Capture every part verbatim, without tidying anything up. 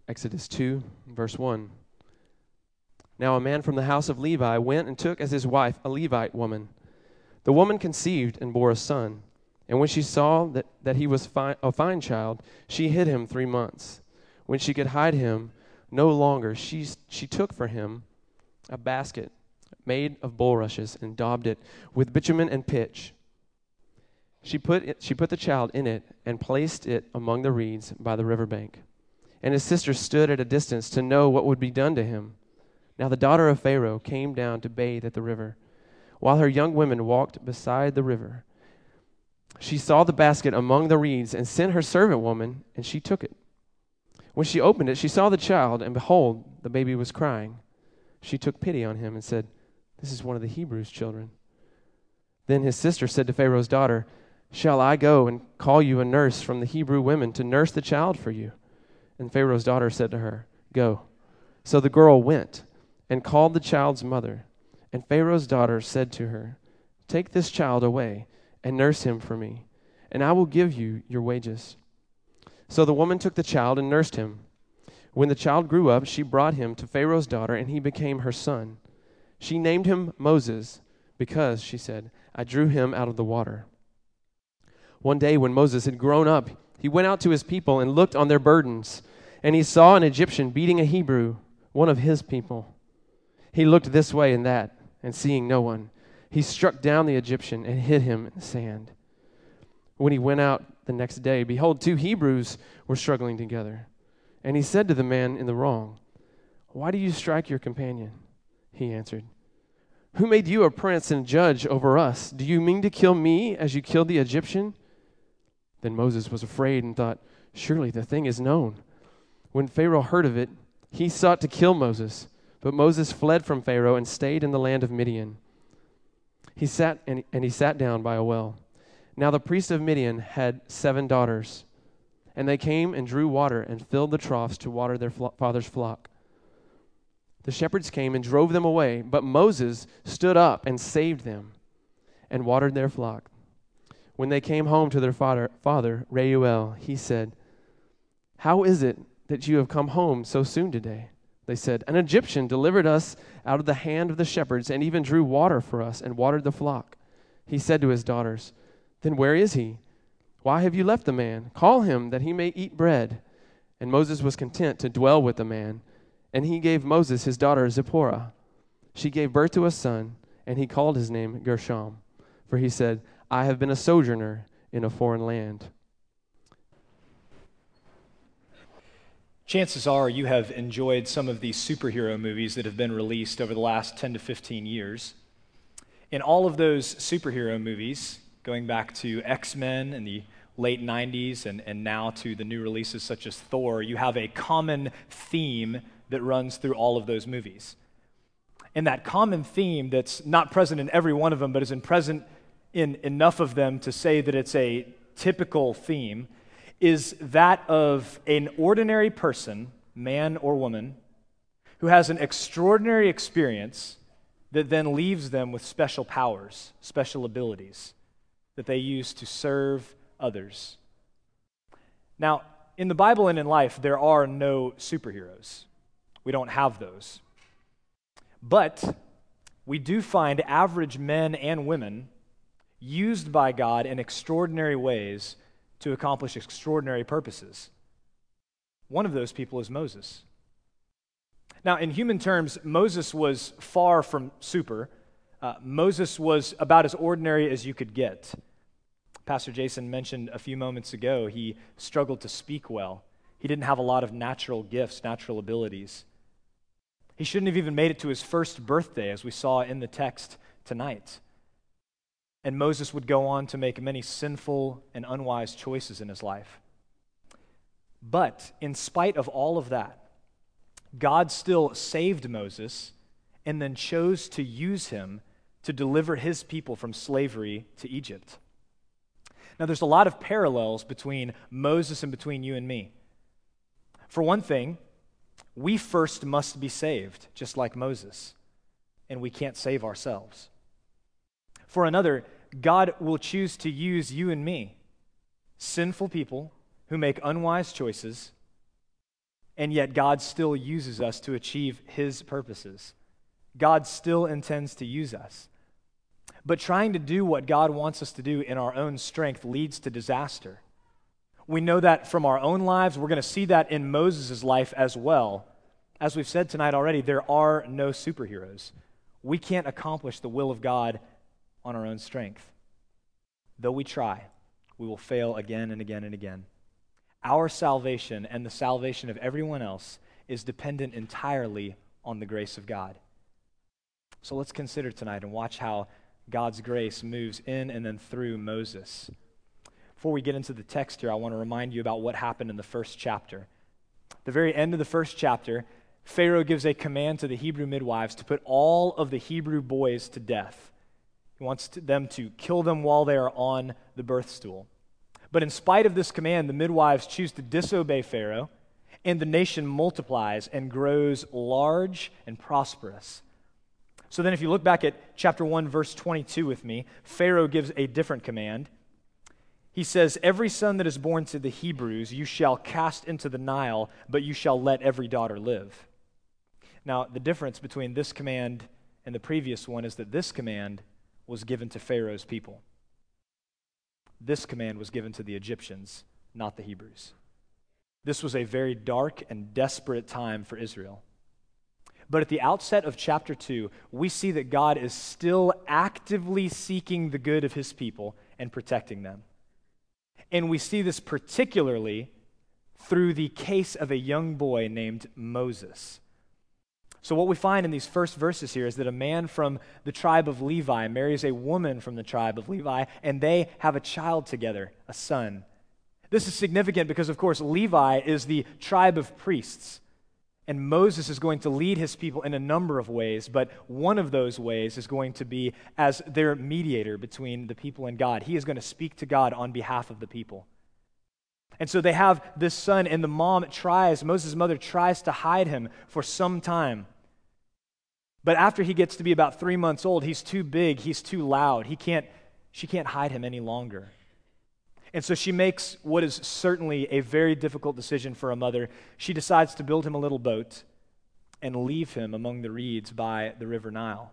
Exodus two, verse one. Now a man from the house of Levi went and took as his wife a Levite woman. The woman conceived and bore a son. And when she saw that, that he was fi- a fine child, she hid him three months. When she could hide him no longer, she, she took for him a basket made of bulrushes and daubed it with bitumen and pitch. She put it, she put the child in it and placed it among the reeds by the riverbank. And his sister stood at a distance to know what would be done to him. Now the daughter of Pharaoh came down to bathe at the river, while her young women walked beside the river. She saw the basket among the reeds and sent her servant woman, and she took it. When she opened it, she saw the child, and behold, the baby was crying. She took pity on him and said, "This is one of the Hebrews' children." Then his sister said to Pharaoh's daughter, "Shall I go and call you a nurse from the Hebrew women to nurse the child for you?" And Pharaoh's daughter said to her, "Go." So the girl went and called the child's mother. And Pharaoh's daughter said to her, "Take this child away and nurse him for me, and I will give you your wages." So the woman took the child and nursed him. When the child grew up, she brought him to Pharaoh's daughter, and he became her son. She named him Moses because, she said, "I drew him out of the water." One day when Moses had grown up, he went out to his people and looked on their burdens, and he saw an Egyptian beating a Hebrew, one of his people. He looked this way and that, and seeing no one, he struck down the Egyptian and hid him in the sand. When he went out the next day, behold, two Hebrews were struggling together. And he said to the man in the wrong, "Why do you strike your companion?" He answered, "Who made you a prince and judge over us? Do you mean to kill me as you killed the Egyptian?" Then Moses was afraid and thought, "Surely the thing is known." When Pharaoh heard of it, he sought to kill Moses. But Moses fled from Pharaoh and stayed in the land of Midian. He sat and, and he sat down by a well. Now the priest of Midian had seven daughters, and they came and drew water and filled the troughs to water their flo- father's flock. The shepherds came and drove them away, but Moses stood up and saved them and watered their flock. When they came home to their father, father Reuel, he said, "How is it that you have come home so soon today?" They said, "An Egyptian delivered us out of the hand of the shepherds and even drew water for us and watered the flock." He said to his daughters, "Then where is he? Why have you left the man? Call him that he may eat bread." And Moses was content to dwell with the man. And he gave Moses his daughter Zipporah. She gave birth to a son, and he called his name Gershom. For he said, "I have been a sojourner in a foreign land." Chances are you have enjoyed some of these superhero movies that have been released over the last ten to fifteen years. In all of those superhero movies, going back to X-Men in the late nineties and, and now to the new releases such as Thor, you have a common theme that runs through all of those movies. And that common theme that's not present in every one of them, but is in present in enough of them to say that it's a typical theme, is that of an ordinary person, man or woman, who has an extraordinary experience that then leaves them with special powers, special abilities that they use to serve others. Now, in the Bible and in life, there are no superheroes. We don't have those. But we do find average men and women used by God in extraordinary ways to accomplish extraordinary purposes. One of those people is Moses. Now, in human terms, Moses was far from super. Uh, Moses was about as ordinary as you could get. Pastor Jason mentioned a few moments ago he struggled to speak well. He didn't have a lot of natural gifts, natural abilities. He shouldn't have even made it to his first birthday, as we saw in the text tonight. And Moses would go on to make many sinful and unwise choices in his life. But in spite of all of that, God still saved Moses and then chose to use him to deliver his people from slavery to Egypt. Now, there's a lot of parallels between Moses and between you and me. For one thing, we first must be saved, just like Moses, and we can't save ourselves. For another, God will choose to use you and me, sinful people who make unwise choices, and yet God still uses us to achieve his purposes. God still intends to use us. But trying to do what God wants us to do in our own strength leads to disaster. We know that from our own lives. We're going to see that in Moses' life as well. As we've said tonight already, there are no superheroes. We can't accomplish the will of God on our own strength. Though we try, we will fail again and again and again. Our salvation and the salvation of everyone else is dependent entirely on the grace of God. So let's consider tonight and watch how God's grace moves in and then through Moses. Before we get into the text here, I want to remind you about what happened in the first chapter. At the very end of the first chapter, Pharaoh gives a command to the Hebrew midwives to put all of the Hebrew boys to death. He wants to, them to kill them while they are on the birth stool. But in spite of this command, the midwives choose to disobey Pharaoh, and the nation multiplies and grows large and prosperous. So then if you look back at chapter one, verse twenty-two with me, Pharaoh gives a different command. He says, "Every son that is born to the Hebrews you shall cast into the Nile, but you shall let every daughter live." Now, the difference between this command and the previous one is that this command was given to Pharaoh's people. This command was given to the Egyptians, not the Hebrews. This was a very dark and desperate time for Israel. But at the outset of chapter two, we see that God is still actively seeking the good of his people and protecting them. And we see this particularly through the case of a young boy named Moses. So what we find in these first verses here is that a man from the tribe of Levi marries a woman from the tribe of Levi, and they have a child together, a son. This is significant because, of course, Levi is the tribe of priests. And Moses is going to lead his people in a number of ways, but one of those ways is going to be as their mediator between the people and God. He is going to speak to God on behalf of the people. And so they have this son, and the mom tries, Moses' mother tries to hide him for some time. But after he gets to be about three months old, he's too big, he's too loud. He can't, she can't hide him any longer. And so she makes what is certainly a very difficult decision for a mother. She decides to build him a little boat and leave him among the reeds by the river Nile.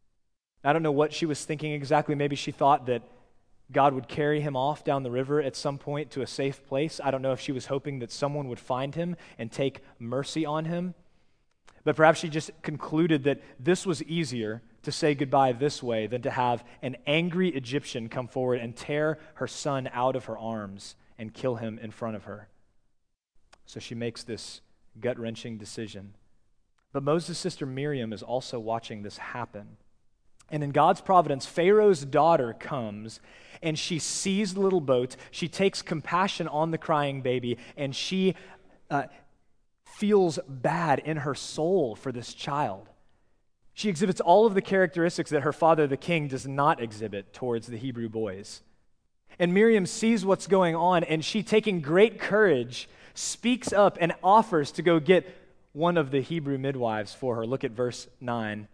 I don't know what she was thinking exactly. Maybe she thought that God would carry him off down the river at some point to a safe place. I don't know if she was hoping that someone would find him and take mercy on him. But perhaps she just concluded that this was easier to say goodbye this way than to have an angry Egyptian come forward and tear her son out of her arms and kill him in front of her. So she makes this gut-wrenching decision. But Moses' sister Miriam is also watching this happen. And in God's providence, Pharaoh's daughter comes and she sees the little boat. She takes compassion on the crying baby, and she uh, feels bad in her soul for this child. She exhibits all of the characteristics that her father, the king, does not exhibit towards the Hebrew boys. And Miriam sees what's going on, and she, taking great courage, speaks up and offers to go get one of the Hebrew midwives for her. Look at verse nine.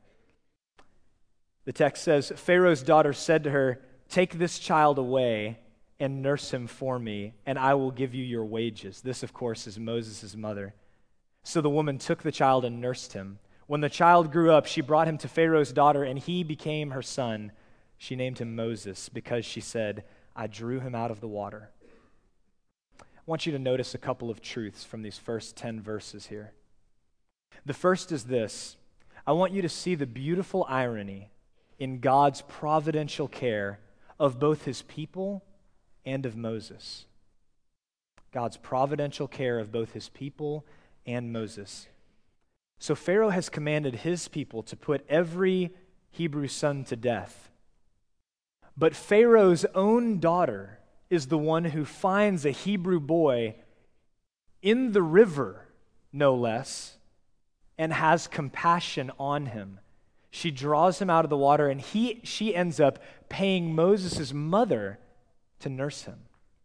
The text says, "Pharaoh's daughter said to her, 'Take this child away and nurse him for me, and I will give you your wages.'" This, of course, is Moses' mother. So the woman took the child and nursed him. When the child grew up, she brought him to Pharaoh's daughter, and he became her son. She named him Moses because she said, "I drew him out of the water." I want you to notice a couple of truths from these first ten verses here. The first is this. I want you to see the beautiful irony in God's providential care of both his people and of Moses. God's providential care of both his people and Moses. So Pharaoh has commanded his people to put every Hebrew son to death. But Pharaoh's own daughter is the one who finds a Hebrew boy in the river, no less, and has compassion on him. She draws him out of the water, and he, she ends up paying Moses' mother to nurse him.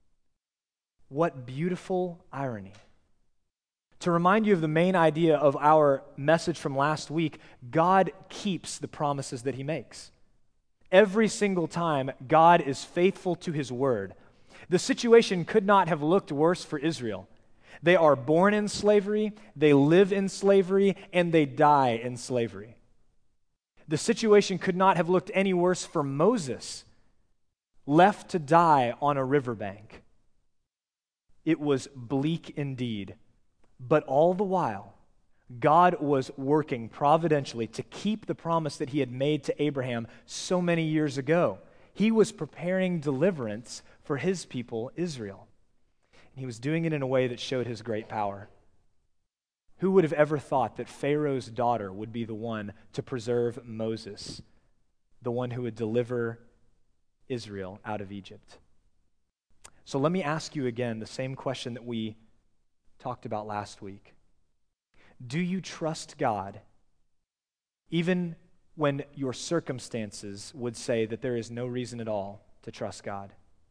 What beautiful irony. To remind you of the main idea of our message from last week, God keeps the promises that he makes. Every single time, God is faithful to his word. The situation could not have looked worse for Israel. They are born in slavery, they live in slavery, and they die in slavery. The situation could not have looked any worse for Moses, left to die on a riverbank. It was bleak indeed, but all the while, God was working providentially to keep the promise that he had made to Abraham so many years ago. He was preparing deliverance for his people, Israel. And he was doing it in a way that showed his great power. Who would have ever thought that Pharaoh's daughter would be the one to preserve Moses, the one who would deliver Israel out of Egypt? So let me ask you again the same question that we talked about last week. Do you trust God even when your circumstances would say that there is no reason at all to trust God?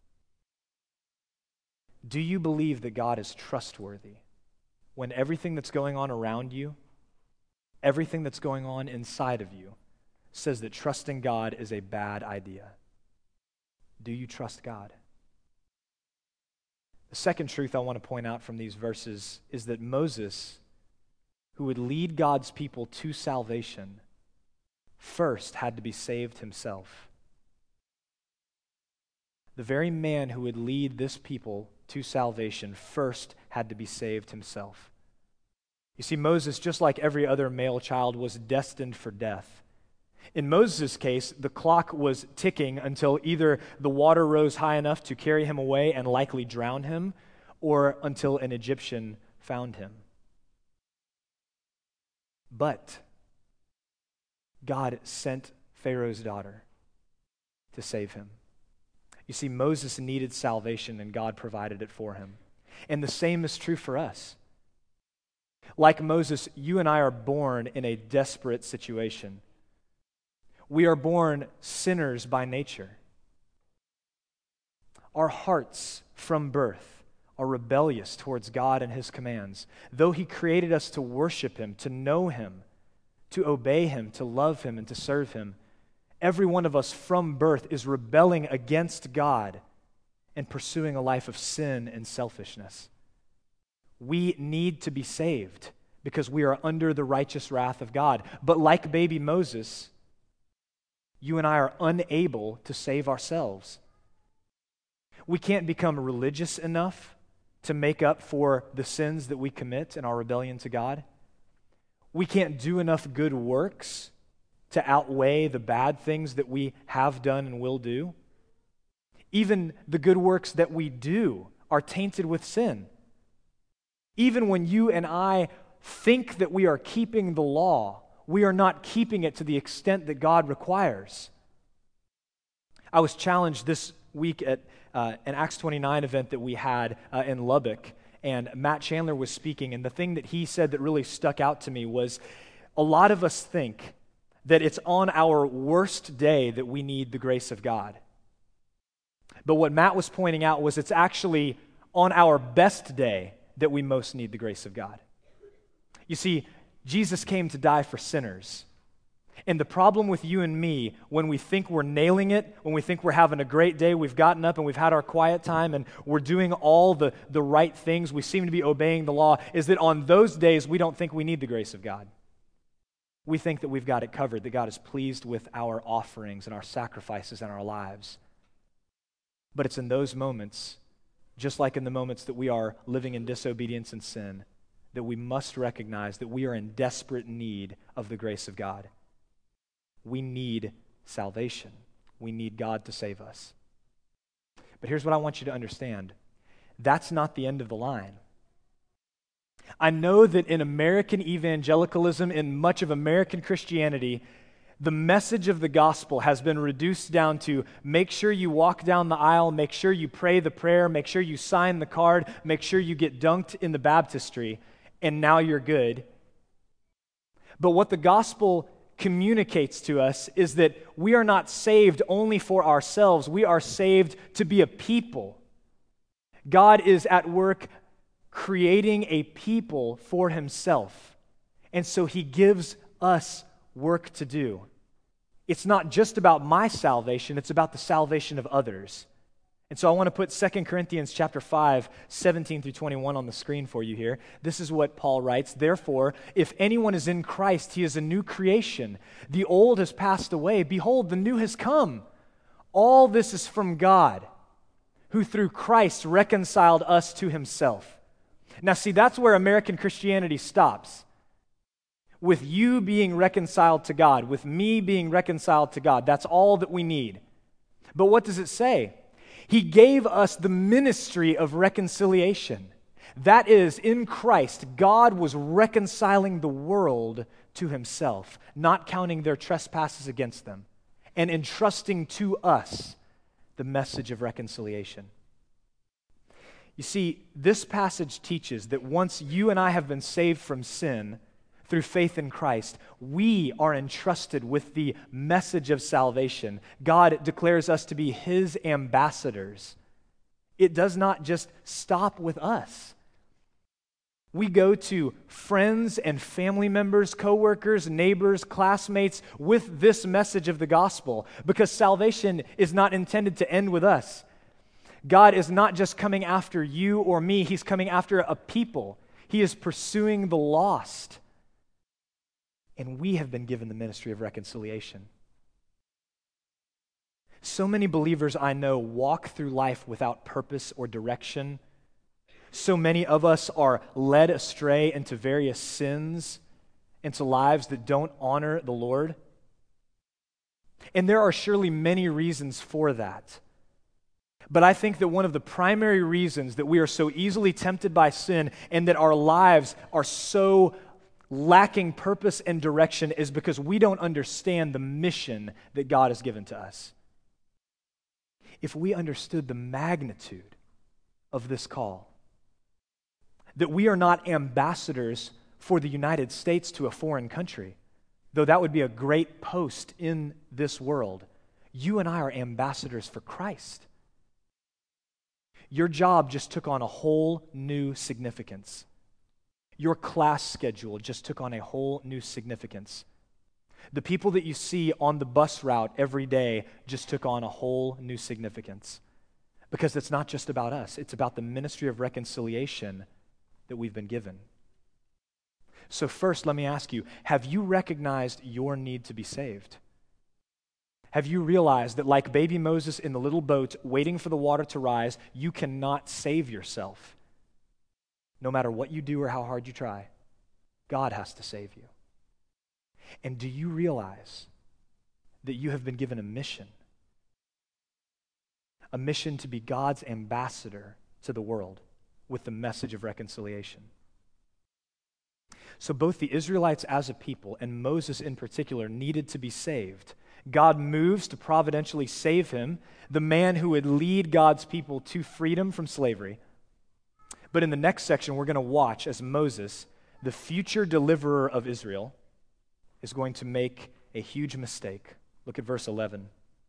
Do you believe that God is trustworthy when everything that's going on around you, everything that's going on inside of you, says that trusting God is a bad idea? Do you trust God? The second truth I want to point out from these verses is that Moses, who would lead God's people to salvation, first had to be saved himself. The very man who would lead this people to salvation first had to be saved himself. You see, Moses, just like every other male child, was destined for death. In Moses' case, the clock was ticking until either the water rose high enough to carry him away and likely drown him, or until an Egyptian found him. But God sent Pharaoh's daughter to save him. You see, Moses needed salvation, and God provided it for him. And the same is true for us. Like Moses, you and I are born in a desperate situation. We are born sinners by nature. Our hearts from birth are rebellious towards God and his commands. Though he created us to worship him, to know him, to obey him, to love him, and to serve him, every one of us from birth is rebelling against God and pursuing a life of sin and selfishness. We need to be saved because we are under the righteous wrath of God. But like baby Moses, you and I are unable to save ourselves. We can't become religious enough to make up for the sins that we commit in our rebellion to God. We can't do enough good works to outweigh the bad things that we have done and will do. Even the good works that we do are tainted with sin. Even when you and I think that we are keeping the law, we are not keeping it to the extent that God requires. I was challenged this week at uh, an Acts twenty-nine event that we had uh, in Lubbock, and Matt Chandler was speaking, and the thing that he said that really stuck out to me was a lot of us think that it's on our worst day that we need the grace of God. But what Matt was pointing out was it's actually on our best day that we most need the grace of God. You see, Jesus came to die for sinners. And the problem with you and me, when we think we're nailing it, when we think we're having a great day, we've gotten up and we've had our quiet time and we're doing all the, the right things, we seem to be obeying the law, is that on those days we don't think we need the grace of God. We think that we've got it covered, that God is pleased with our offerings and our sacrifices and our lives. But it's in those moments, just like in the moments that we are living in disobedience and sin, that we must recognize that we are in desperate need of the grace of God. We need salvation. We need God to save us. But here's what I want you to understand. That's not the end of the line. I know that in American evangelicalism, in much of American Christianity, the message of the gospel has been reduced down to make sure you walk down the aisle, make sure you pray the prayer, make sure you sign the card, make sure you get dunked in the baptistry, and now you're good. But what the gospel communicates to us is that we are not saved only for ourselves. We are saved to be a people. God is at work creating a people for himself. And so he gives us work to do. It's not just about my salvation, it's about the salvation of others. And so I want to put Second Corinthians chapter five, seventeen through twenty-one on the screen for you here. This is what Paul writes. Therefore, if anyone is in Christ, he is a new creation. The old has passed away. Behold, the new has come. All this is from God, who through Christ reconciled us to himself. Now see, that's where American Christianity stops. With you being reconciled to God, with me being reconciled to God. That's all that we need. But what does it say? He gave us the ministry of reconciliation. That is, in Christ, God was reconciling the world to himself, not counting their trespasses against them, and entrusting to us the message of reconciliation. You see, this passage teaches that once you and I have been saved from sin through faith in Christ, we are entrusted with the message of salvation. God declares us to be his ambassadors. It does not just stop with us. We go to friends and family members, coworkers, neighbors, classmates with this message of the gospel, because salvation is not intended to end with us. God is not just coming after you or me, he's coming after a people. He is pursuing the lost. And we have been given the ministry of reconciliation. So many believers I know walk through life without purpose or direction. So many of us are led astray into various sins, into lives that don't honor the Lord. And there are surely many reasons for that. But I think that one of the primary reasons that we are so easily tempted by sin and that our lives are so lacking purpose and direction is because we don't understand the mission that God has given to us. If we understood the magnitude of this call, that we are not ambassadors for the United States to a foreign country, though that would be a great post in this world, you and I are ambassadors for Christ. Your job just took on a whole new significance. Your class schedule just took on a whole new significance. The people that you see on the bus route every day just took on a whole new significance. Because it's not just about us, it's about the ministry of reconciliation that we've been given. So first, let me ask you, have you recognized your need to be saved? Have you realized that like baby Moses in the little boat waiting for the water to rise, you cannot save yourself? No matter what you do or how hard you try, God has to save you. And do you realize that you have been given a mission? A mission to be God's ambassador to the world with the message of reconciliation. So both the Israelites as a people and Moses in particular needed to be saved. God moves to providentially save him, the man who would lead God's people to freedom from slavery. But in the next section, we're going to watch as Moses, the future deliverer of Israel, is going to make a huge mistake. Look at verse eleven.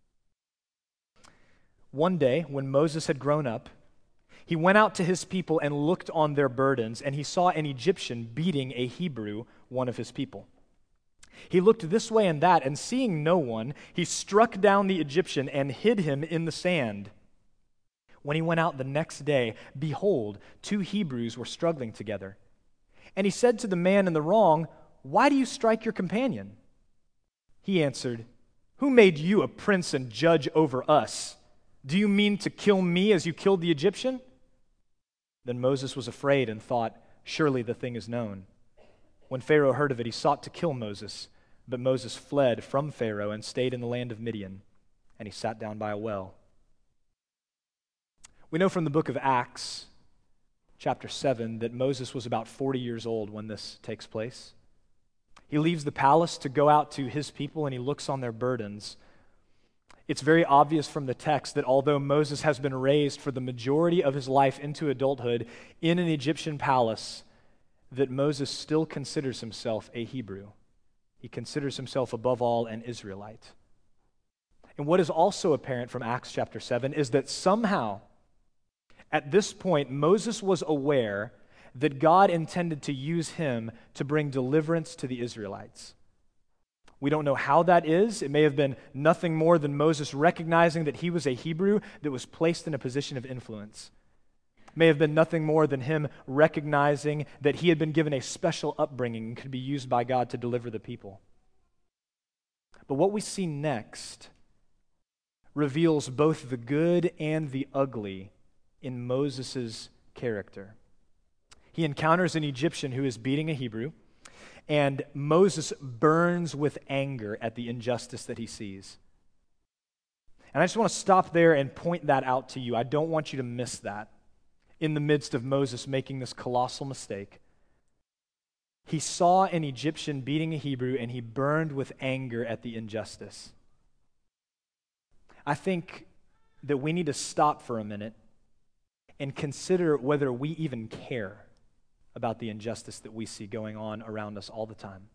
One day, when Moses had grown up, he went out to his people and looked on their burdens, and he saw an Egyptian beating a Hebrew, one of his people. He looked this way and that, and seeing no one, he struck down the Egyptian and hid him in the sand. When he went out the next day, behold, two Hebrews were struggling together. And he said to the man in the wrong, "Why do you strike your companion?" He answered, "Who made you a prince and judge over us? Do you mean to kill me as you killed the Egyptian?" Then Moses was afraid and thought, "Surely the thing is known." When Pharaoh heard of it, he sought to kill Moses, but Moses fled from Pharaoh and stayed in the land of Midian, and he sat down by a well. We know from the book of Acts, chapter seven, that Moses was about forty years old when this takes place. He leaves the palace to go out to his people, and he looks on their burdens. It's very obvious from the text that although Moses has been raised for the majority of his life into adulthood in an Egyptian palace, that Moses still considers himself a Hebrew. He considers himself above all an Israelite. And what is also apparent from Acts chapter seven is that somehow, at this point, Moses was aware that God intended to use him to bring deliverance to the Israelites. We don't know how that is. It may have been nothing more than Moses recognizing that he was a Hebrew that was placed in a position of influence. It may have been nothing more than him recognizing that he had been given a special upbringing and could be used by God to deliver the people. But what we see next reveals both the good and the ugly in Moses' character. He encounters an Egyptian who is beating a Hebrew, and Moses burns with anger at the injustice that he sees. And I just want to stop there and point that out to you. I don't want you to miss that in the midst of Moses making this colossal mistake. He saw an Egyptian beating a Hebrew, and he burned with anger at the injustice. I think that we need to stop for a minute and consider whether we even care about the injustice that we see going on around us all the time.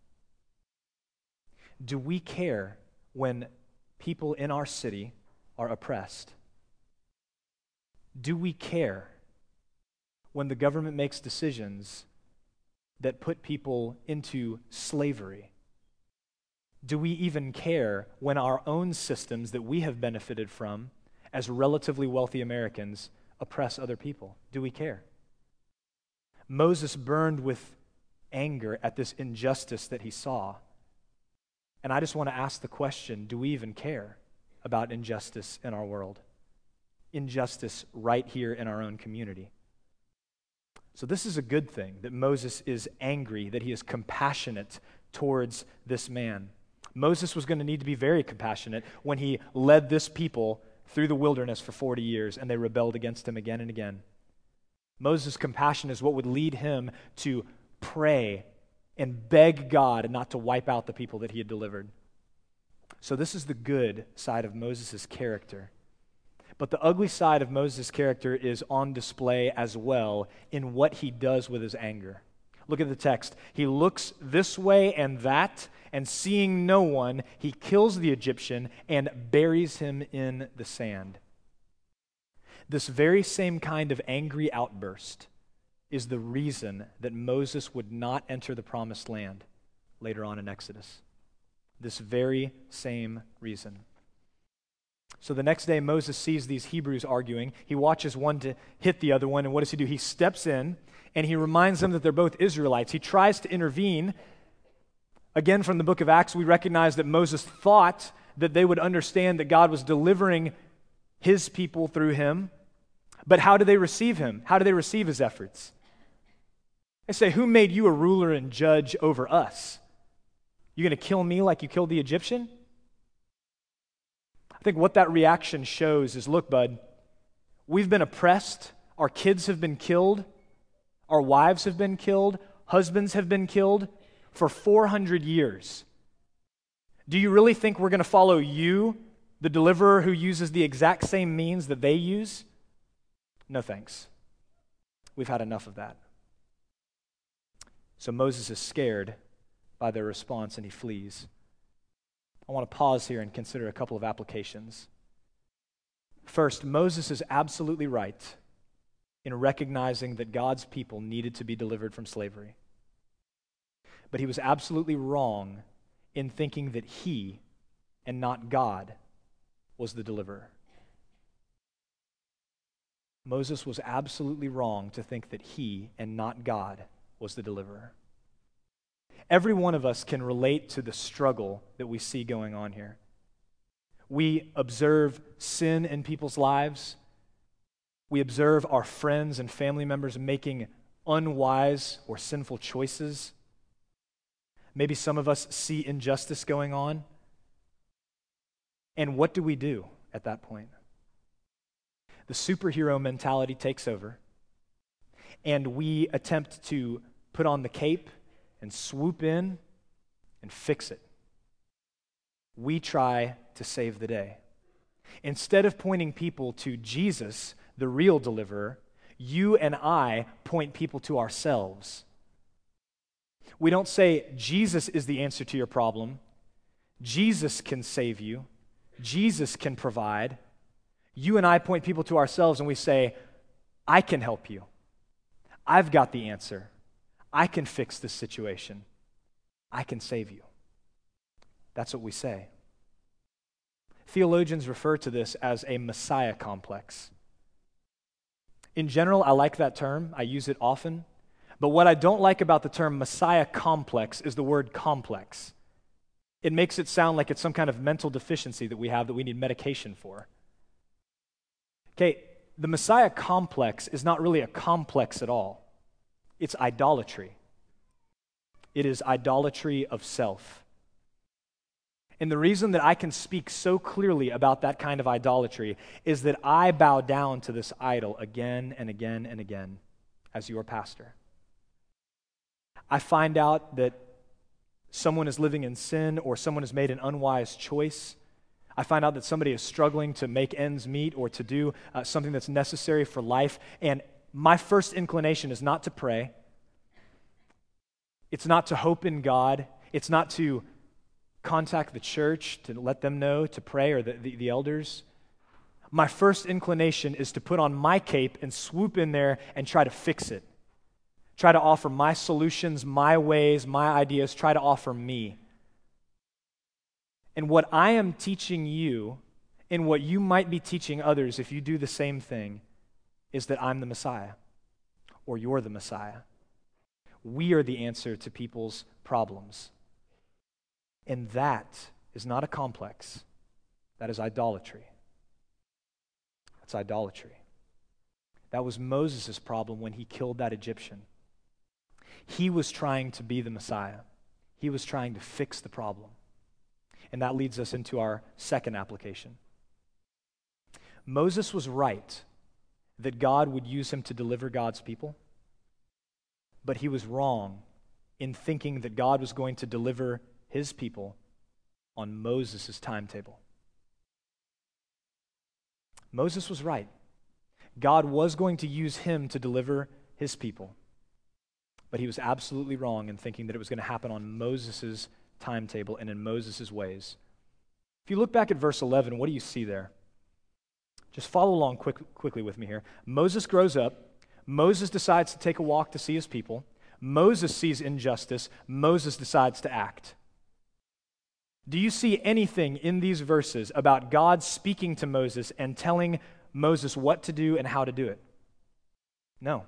Do we care when people in our city are oppressed? Do we care when the government makes decisions that put people into slavery? Do we even care when our own systems that we have benefited from as relatively wealthy Americans oppress other people? Do we care? Moses burned with anger at this injustice that he saw. And I just want to ask the question, do we even care about injustice in our world? Injustice right here in our own community. So this is a good thing, that Moses is angry, that he is compassionate towards this man. Moses was going to need to be very compassionate when he led this people through the wilderness for forty years and they rebelled against him again and again. Moses' compassion is what would lead him to pray and beg God not to wipe out the people that he had delivered. So this is the good side of Moses' character. But the ugly side of Moses' character is on display as well in what he does with his anger. Look at the text. He looks this way and that, and seeing no one, he kills the Egyptian and buries him in the sand. This very same kind of angry outburst is the reason that Moses would not enter the promised land later on in Exodus. This very same reason. So the next day, Moses sees these Hebrews arguing. He watches one to hit the other one, and what does he do? He steps in, and he reminds them that they're both Israelites. He tries to intervene. Again, from the book of Acts, we recognize that Moses thought that they would understand that God was delivering his people through him. But how do they receive him? How do they receive his efforts? They say, "Who made you a ruler and judge over us? You going to kill me like you killed the Egyptian?" I think what that reaction shows is, look, bud, we've been oppressed. Our kids have been killed. Our wives have been killed. Husbands have been killed for four hundred years. Do you really think we're going to follow you, the deliverer who uses the exact same means that they use? No thanks. We've had enough of that. So Moses is scared by their response and he flees. I want to pause here and consider a couple of applications. First, Moses is absolutely right in recognizing that God's people needed to be delivered from slavery. But he was absolutely wrong in thinking that he and not God was the deliverer. Moses was absolutely wrong to think that he and not God was the deliverer. Every one of us can relate to the struggle that we see going on here. We observe sin in people's lives. We observe our friends and family members making unwise or sinful choices. Maybe some of us see injustice going on. And what do we do at that point? The superhero mentality takes over, and we attempt to put on the cape and swoop in and fix it. We try to save the day. Instead of pointing people to Jesus, the real deliverer, you and I point people to ourselves. We don't say, Jesus is the answer to your problem. Jesus can save you. Jesus can provide. You and I point people to ourselves and we say, I can help you. I've got the answer. I can fix this situation. I can save you. That's what we say. Theologians refer to this as a Messiah complex. In general, I like that term. I use it often. But what I don't like about the term Messiah complex is the word complex. It makes it sound like it's some kind of mental deficiency that we have that we need medication for. Okay, the Messiah complex is not really a complex at all. It's idolatry. It is idolatry of self. And the reason that I can speak so clearly about that kind of idolatry is that I bow down to this idol again and again and again as your pastor. I find out that someone is living in sin or someone has made an unwise choice. I find out that somebody is struggling to make ends meet or to do uh, something that's necessary for life. And my first inclination is not to pray. It's not to hope in God. It's not to contact the church to let them know to pray or the, the, the elders. My first inclination is to put on my cape and swoop in there and try to fix it. Try to offer my solutions, my ways, my ideas, try to offer me. And what I am teaching you, and what you might be teaching others if you do the same thing, is that I'm the Messiah, or you're the Messiah. We are the answer to people's problems. And that is not a complex. That is idolatry. That's idolatry. That was Moses' problem when he killed that Egyptian. He was trying to be the Messiah. He was trying to fix the problem. And that leads us into our second application. Moses was right that God would use him to deliver God's people, but he was wrong in thinking that God was going to deliver his people on Moses' timetable. Moses was right. God was going to use him to deliver his people, but he was absolutely wrong in thinking that it was going to happen on Moses' timetable and in Moses' ways. If you look back at verse eleven, what do you see there? Just follow along quick, quickly with me here. Moses grows up. Moses decides to take a walk to see his people. Moses sees injustice. Moses decides to act. Do you see anything in these verses about God speaking to Moses and telling Moses what to do and how to do it? No.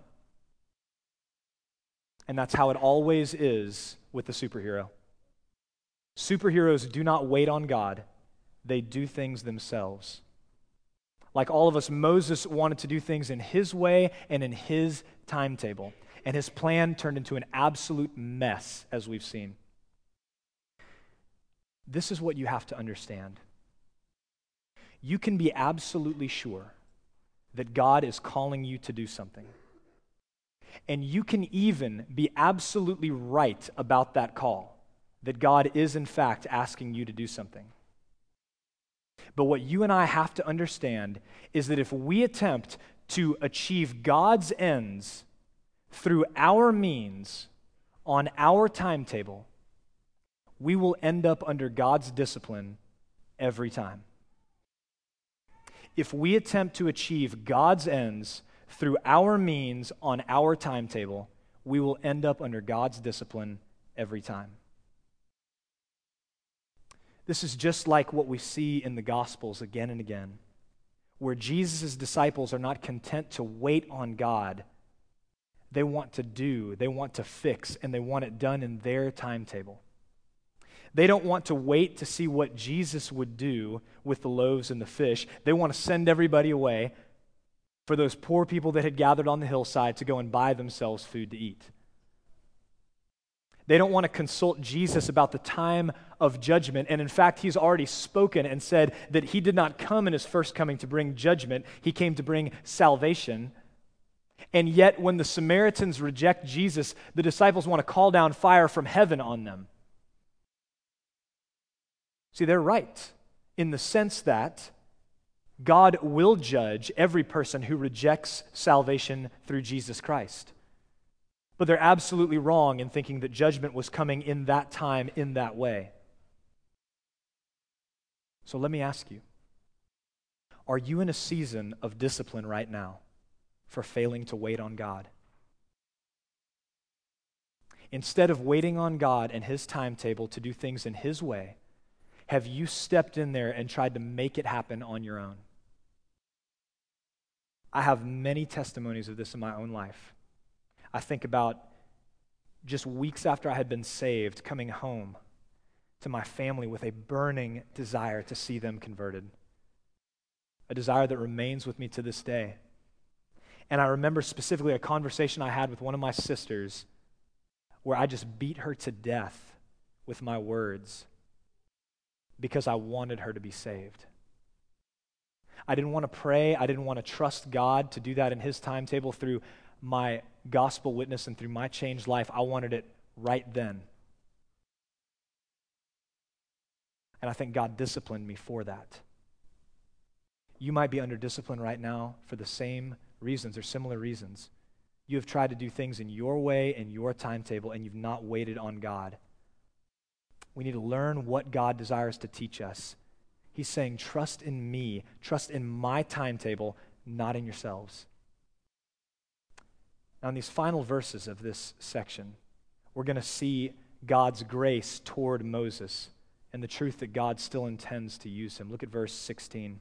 And that's how it always is with the superhero. Superheroes do not wait on God. They do things themselves. Like all of us, Moses wanted to do things in his way and in his timetable. And his plan turned into an absolute mess, as we've seen. This is what you have to understand. You can be absolutely sure that God is calling you to do something. And you can even be absolutely right about that call, that God is in fact asking you to do something. But what you and I have to understand is that if we attempt to achieve God's ends through our means on our timetable, we will end up under God's discipline every time. If we attempt to achieve God's ends through our means on our timetable, we will end up under God's discipline every time. This is just like what we see in the Gospels again and again, where Jesus' disciples are not content to wait on God. They want to do, they want to fix, and they want it done in their timetable. They don't want to wait to see what Jesus would do with the loaves and the fish. They want to send everybody away for those poor people that had gathered on the hillside to go and buy themselves food to eat. They don't want to consult Jesus about the time of judgment. And in fact, he's already spoken and said that he did not come in his first coming to bring judgment. He came to bring salvation. And yet, when the Samaritans reject Jesus, the disciples want to call down fire from heaven on them. See, they're right in the sense that God will judge every person who rejects salvation through Jesus Christ. But they're absolutely wrong in thinking that judgment was coming in that time, in that way. So let me ask you, are you in a season of discipline right now for failing to wait on God? Instead of waiting on God and his timetable to do things in his way, have you stepped in there and tried to make it happen on your own? I have many testimonies of this in my own life. I think about just weeks after I had been saved, coming home to my family with a burning desire to see them converted, a desire that remains with me to this day. And I remember specifically a conversation I had with one of my sisters where I just beat her to death with my words because I wanted her to be saved. I didn't want to pray. I didn't want to trust God to do that in His timetable through my gospel witness and through my changed life. I wanted it right then. And I think God disciplined me for that. You might be under discipline right now for the same reasons or similar reasons. You have tried to do things in your way and your timetable, and you've not waited on God. We need to learn what God desires to teach us. He's saying, trust in me, trust in my timetable, not in yourselves. Now, in these final verses of this section, we're going to see God's grace toward Moses and the truth that God still intends to use him. Look at verse sixteen.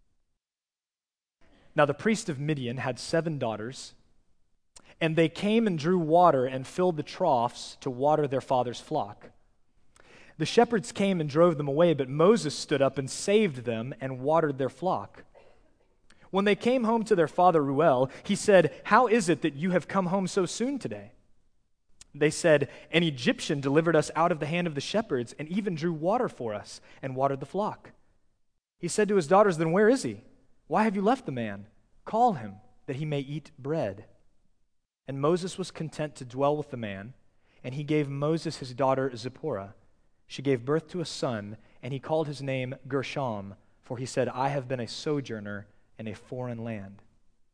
Now the priest of Midian had seven daughters, and they came and drew water and filled the troughs to water their father's flock. The shepherds came and drove them away, but Moses stood up and saved them and watered their flock. When they came home to their father Reuel, he said, "How is it that you have come home so soon today?" They said, "An Egyptian delivered us out of the hand of the shepherds and even drew water for us and watered the flock." He said to his daughters, "Then where is he? Why have you left the man? Call him, that he may eat bread." And Moses was content to dwell with the man, and he gave Moses his daughter Zipporah. She gave birth to a son, and he called his name Gershom, for he said, "I have been a sojourner in a foreign land."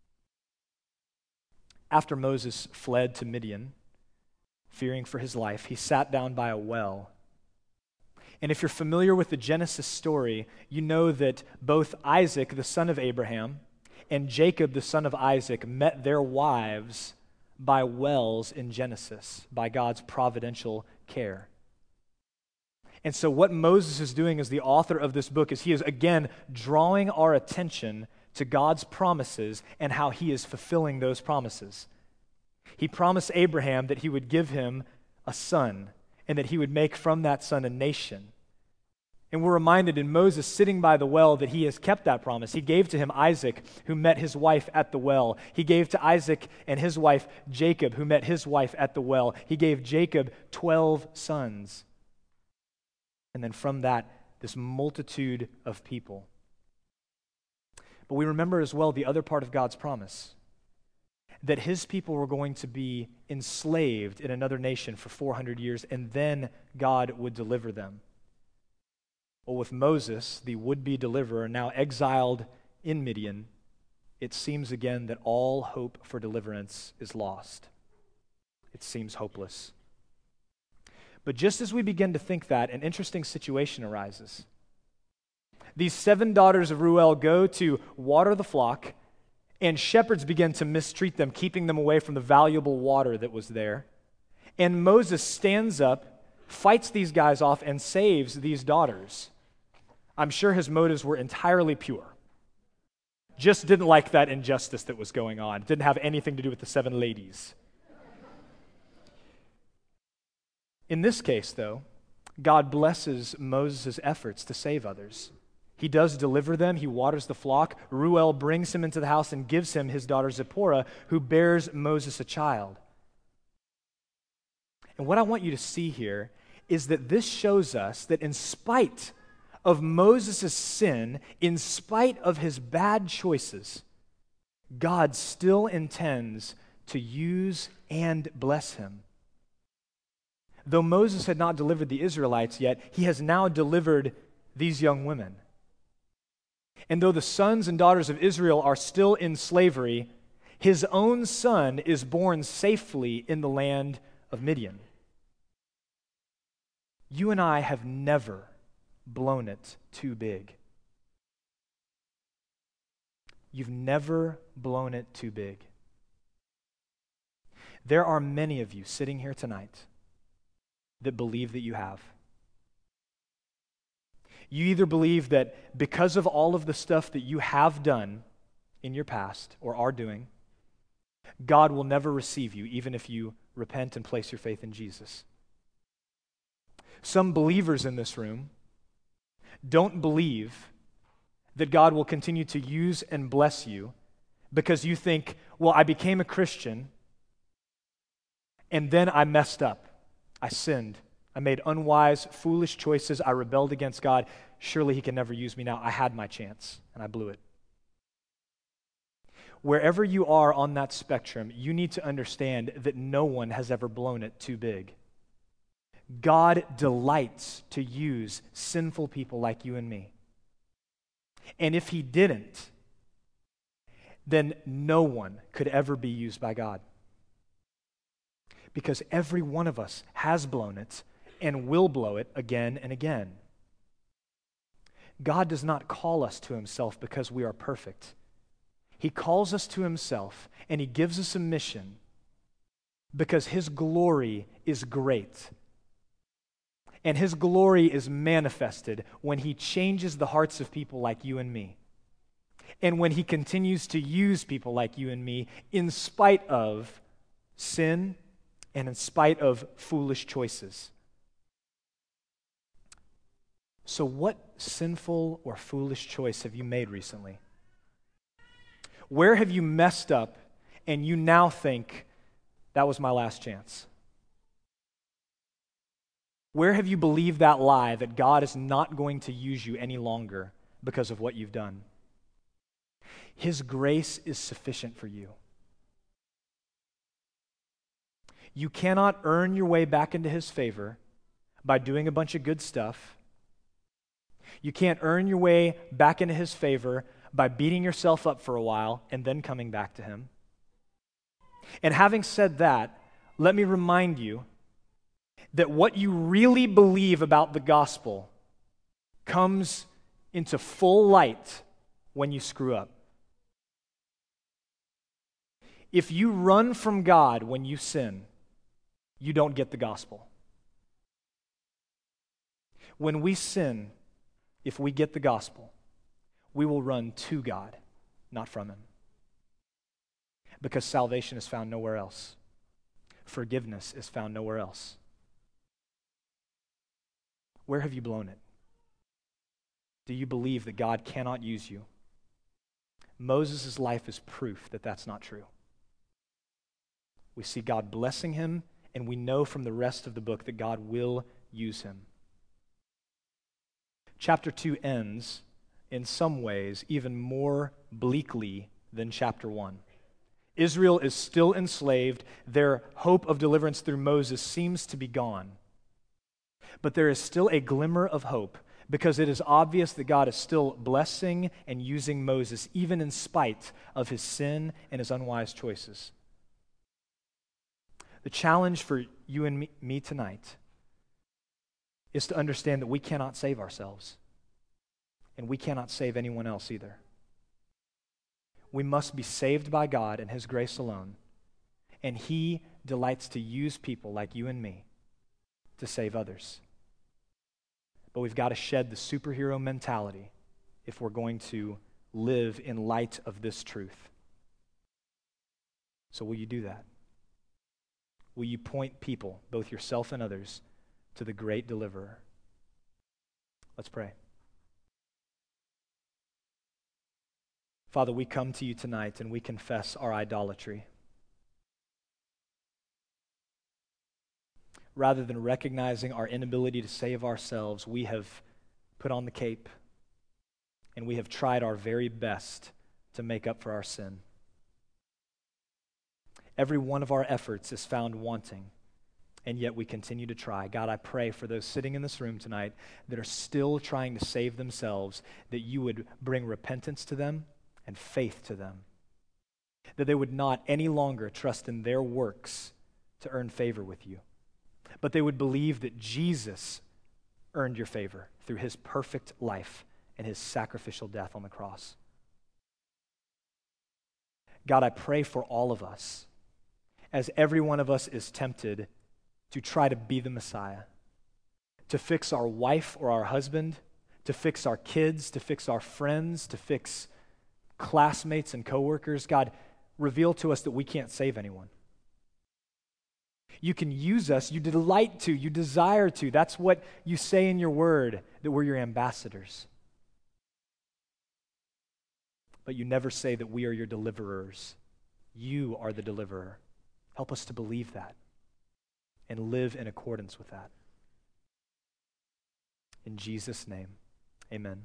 After Moses fled to Midian, fearing for his life, he sat down by a well. And if you're familiar with the Genesis story, you know that both Isaac, the son of Abraham, and Jacob, the son of Isaac, met their wives by wells in Genesis, by God's providential care. And so what Moses is doing as the author of this book is he is again drawing our attention to God's promises and how he is fulfilling those promises. He promised Abraham that he would give him a son and that he would make from that son a nation. And we're reminded in Moses sitting by the well that he has kept that promise. He gave to him Isaac, who met his wife at the well. He gave to Isaac and his wife Jacob, who met his wife at the well. He gave Jacob twelve sons. And then from that, this multitude of people. But we remember as well the other part of God's promise, that his people were going to be enslaved in another nation for four hundred years, and then God would deliver them. Well, with Moses, the would-be deliverer, now exiled in Midian, it seems again that all hope for deliverance is lost. It seems hopeless. But just as we begin to think that, an interesting situation arises. These seven daughters of Reuel go to water the flock, and shepherds begin to mistreat them, keeping them away from the valuable water that was there. And Moses stands up, fights these guys off, and saves these daughters. I'm sure his motives were entirely pure. Just didn't like that injustice that was going on. It didn't have anything to do with the seven ladies. In this case, though, God blesses Moses' efforts to save others. He does deliver them. He waters the flock. Reuel brings him into the house and gives him his daughter Zipporah, who bears Moses a child. And what I want you to see here is that this shows us that in spite of Moses' sin, in spite of his bad choices, God still intends to use and bless him. Though Moses had not delivered the Israelites yet, he has now delivered these young women. And though the sons and daughters of Israel are still in slavery, his own son is born safely in the land of Midian. You and I have never blown it too big. You've never blown it too big. There are many of you sitting here tonight that believe that you have. You either believe that because of all of the stuff that you have done in your past or are doing, God will never receive you, even if you repent and place your faith in Jesus. Some believers in this room don't believe that God will continue to use and bless you because you think, well, I became a Christian and then I messed up. I sinned. I made unwise, foolish choices. I rebelled against God. Surely he can never use me now. I had my chance and I blew it. Wherever you are on that spectrum, you need to understand that no one has ever blown it too big. God delights to use sinful people like you and me. And if he didn't, then no one could ever be used by God. Because every one of us has blown it and will blow it again and again. God does not call us to himself because we are perfect. He calls us to himself and he gives us a mission because his glory is great. And his glory is manifested when he changes the hearts of people like you and me. And when he continues to use people like you and me in spite of sin and in spite of foolish choices. So what sinful or foolish choice have you made recently? Where have you messed up and you now think, that was my last chance? Where have you believed that lie that God is not going to use you any longer because of what you've done? His grace is sufficient for you. You cannot earn your way back into his favor by doing a bunch of good stuff. You can't earn your way back into his favor by beating yourself up for a while and then coming back to him. And having said that, let me remind you that what you really believe about the gospel comes into full light when you screw up. If you run from God when you sin, you don't get the gospel. When we sin, if we get the gospel, we will run to God, not from him. Because salvation is found nowhere else. Forgiveness is found nowhere else. Where have you blown it? Do you believe that God cannot use you? Moses' life is proof that that's not true. We see God blessing him, and we know from the rest of the book that God will use him. Chapter two ends, in some ways, even more bleakly than chapter one. Israel is still enslaved. Their hope of deliverance through Moses seems to be gone. But there is still a glimmer of hope because it is obvious that God is still blessing and using Moses even in spite of his sin and his unwise choices. The challenge for you and me, me tonight is to understand that we cannot save ourselves and we cannot save anyone else either. We must be saved by God and his grace alone, and he delights to use people like you and me to save others. But we've got to shed the superhero mentality if we're going to live in light of this truth. So will you do that? Will you point people, both yourself and others, to the great deliverer? Let's pray. Father, we come to you tonight and we confess our idolatry. Rather than recognizing our inability to save ourselves, we have put on the cape and we have tried our very best to make up for our sin. Every one of our efforts is found wanting, and yet we continue to try. God, I pray for those sitting in this room tonight that are still trying to save themselves, that you would bring repentance to them and faith to them, that they would not any longer trust in their works to earn favor with you, but they would believe that Jesus earned your favor through his perfect life and his sacrificial death on the cross. God, I pray for all of us, as every one of us is tempted to try to be the Messiah, to fix our wife or our husband, to fix our kids, to fix our friends, to fix classmates and coworkers. God, reveal to us that we can't save anyone. You can use us, you delight to, you desire to. That's what you say in your word, that we're your ambassadors. But you never say that we are your deliverers. You are the deliverer. Help us to believe that and live in accordance with that. In Jesus' name, amen.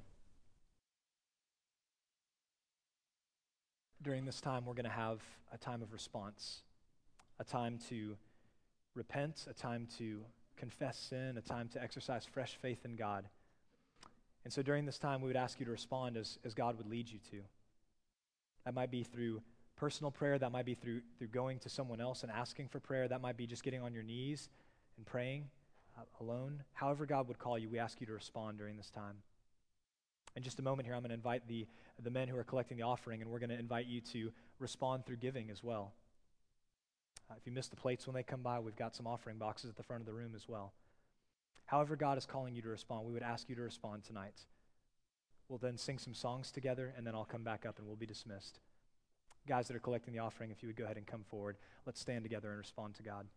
During this time, we're going to have a time of response, a time to repent, a time to confess sin, a time to exercise fresh faith in God. And so during this time, we would ask you to respond as, as God would lead you to. That might be through personal prayer. That might be through, through going to someone else and asking for prayer. That might be just getting on your knees and praying uh, alone. However God would call you, we ask you to respond during this time. In just a moment here, I'm going to invite the, the men who are collecting the offering, and we're going to invite you to respond through giving as well. Uh, if you missed the plates when they come by, we've got some offering boxes at the front of the room as well. However God is calling you to respond, we would ask you to respond tonight. We'll then sing some songs together, and then I'll come back up and we'll be dismissed. Guys that are collecting the offering, if you would go ahead and come forward, let's stand together and respond to God.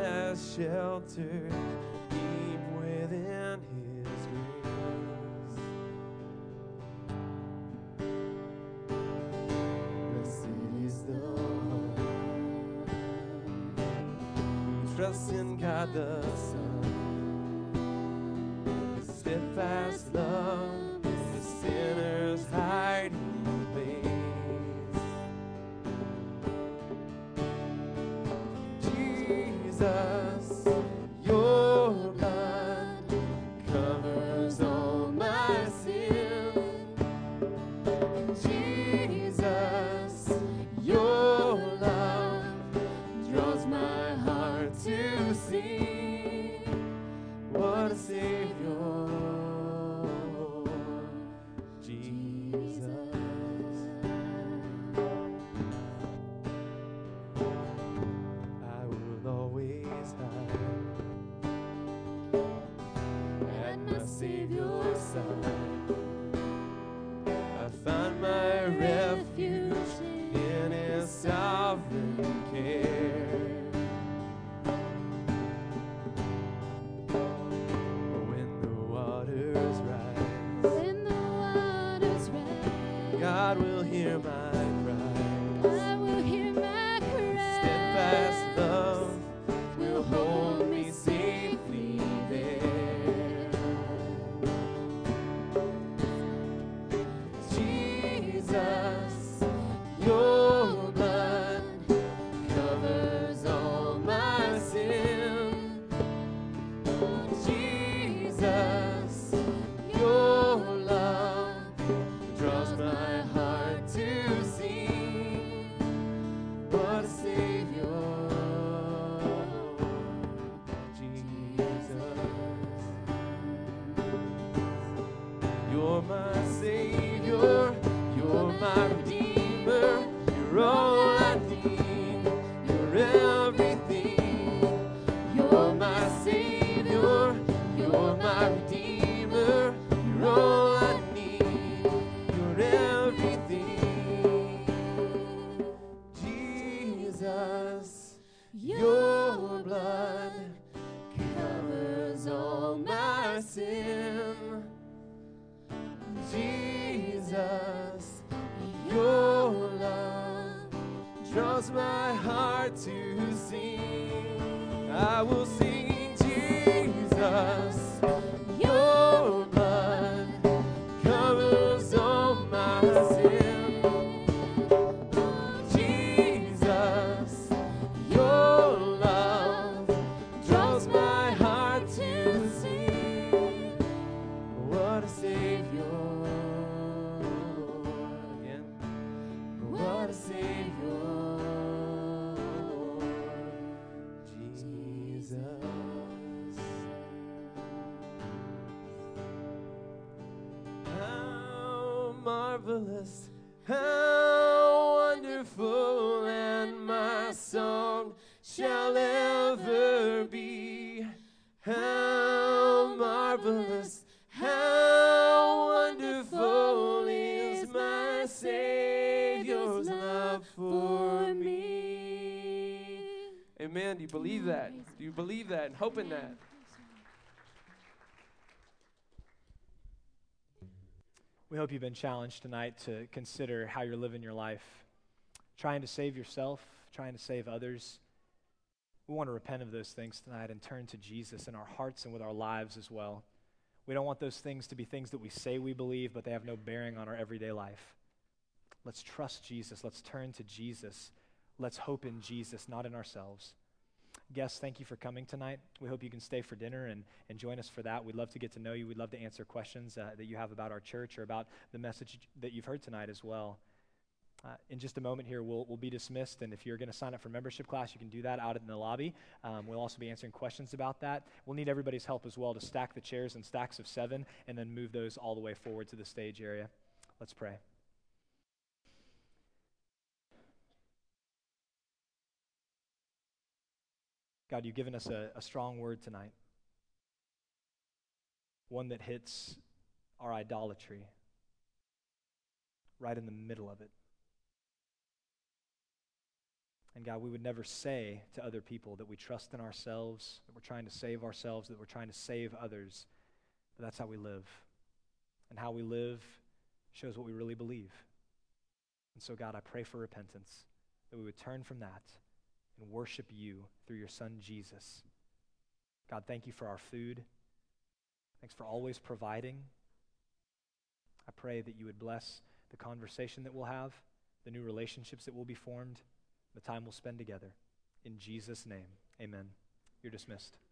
has sheltered deep within his grace. Blessed is the one who trusts in God the Son. His steadfast love is the sinner's hiding place. Jesus, your blood covers all my sin. Jesus, your love draws my heart to sing. What a Savior, Jesus. I will always hide at my Savior's side. I find my refuge in his sovereign care. When the waters rise, When the waters rise, God will hear my cries. I will hear my cry. Steadfast love will hold me safely there. Jesus, your blood covers all my sin. Jesus, your love draws my heart to sing. What a Savior, Jesus. You're my Savior, you're my Redeemer, you're all I need, you're everything. You're my Savior, you're my Redeemer, you're all I need, you're everything. Jesus, your blood covers all my sin. Jesus, your love draws my heart to sing. I will sing, Jesus, your blood covers all my sin. Jesus, your love draws my heart to sing. What a Savior, again. What a Savior, Jesus. How marvelous, how wonderful, and my song shall ever be. How marvelous, how wonderful is my Savior's love for me. Amen. Do you believe that? Do you believe that and hope in that? We hope you've been challenged tonight to consider how you're living your life, trying to save yourself, trying to save others. We want to repent of those things tonight and turn to Jesus in our hearts and with our lives as well. We don't want those things to be things that we say we believe, but they have no bearing on our everyday life. Let's trust Jesus. Let's turn to Jesus. Let's hope in Jesus, not in ourselves. Guests, thank you for coming tonight. We hope you can stay for dinner and, and join us for that. We'd love to get to know you. We'd love to answer questions uh, that you have about our church or about the message that you've heard tonight as well. Uh, in just a moment here, we'll, we'll be dismissed, and if you're going to sign up for membership class, you can do that out in the lobby. Um, we'll also be answering questions about that. We'll need everybody's help as well to stack the chairs in stacks of seven and then move those all the way forward to the stage area. Let's pray. God, you've given us a, a strong word tonight, one that hits our idolatry right in the middle of it. And God, we would never say to other people that we trust in ourselves, that we're trying to save ourselves, that we're trying to save others. But that's how we live. And how we live shows what we really believe. And so, God, I pray for repentance, that we would turn from that and worship you through your Son, Jesus. God, thank you for our food. Thanks for always providing. I pray that you would bless the conversation that we'll have, the new relationships that will be formed, the time we'll spend together. In Jesus' name, amen. You're dismissed.